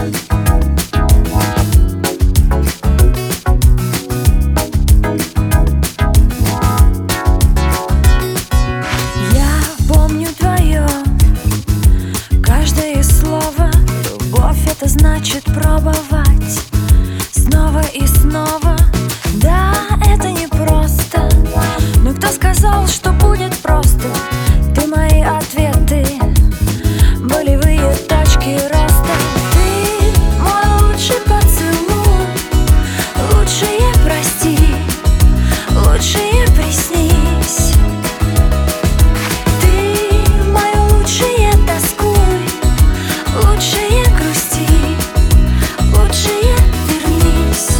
Это значит пробовать снова и снова. Да, это не просто, но кто сказал, что будет просто? Ты мои ответы, болевые точки роста. Ты мой лучший поцелуй, лучшее прости, лучшее приснись. Ты мое лучшее тоскуй, лучшее грусти, лучшее вернись.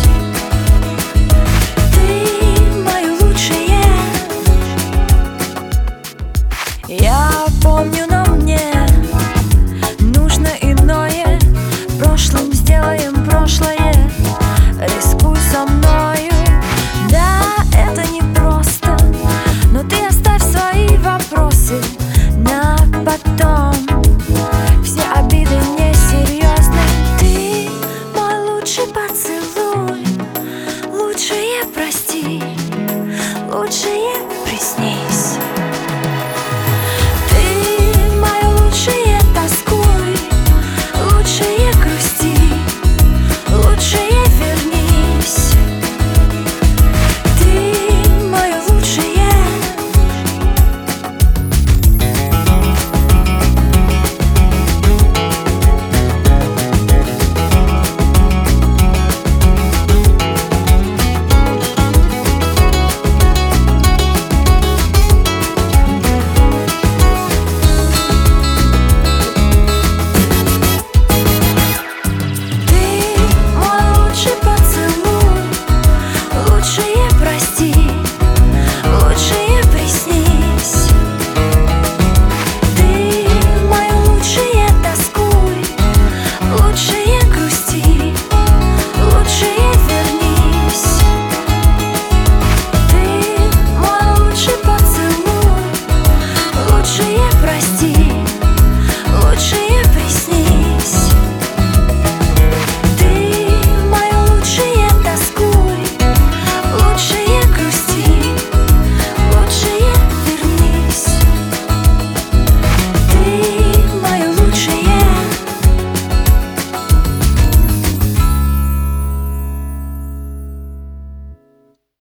Ты мое лучшее. Я помню.